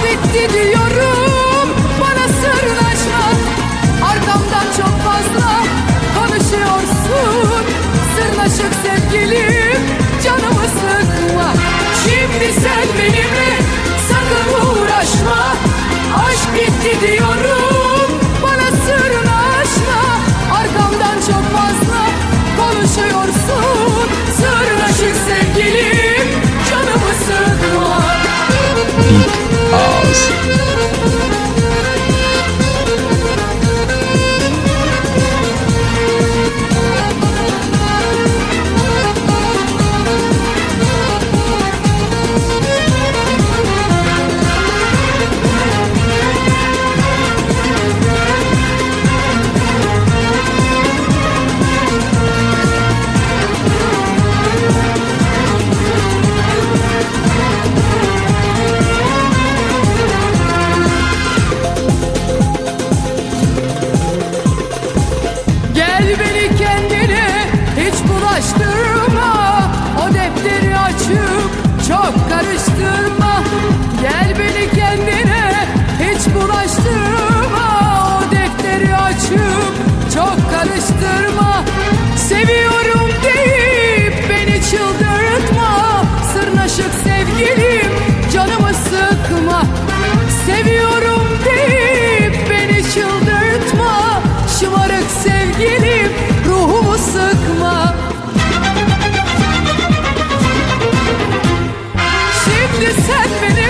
bitti diyorum, bana sırnaşma. Arkamdan çok fazla konuşuyorsun, sırnaşık sevgilim, canımı sıkma. Şimdi sen benimle sakın uğraşma. Aşk bitti diyorum, bana sırnaşma. Arkamdan çok fazla konuşuyorsun, sırnaşık sevgilim, canımı sıkma. Deep House. Gel beni kendine hiç bulaştırma, o defteri açıp çok karıştırma. Gel beni kendine hiç bulaştırma, o defteri açıp çok karıştırma. Seviyorum deyip beni çıldırtma, sırnaşık sevgilim, canımı sıkma. Seviyorum deyip beni çıldırtma, şımarık sevgilim, ruhumu sıkma. Şimdi sen beni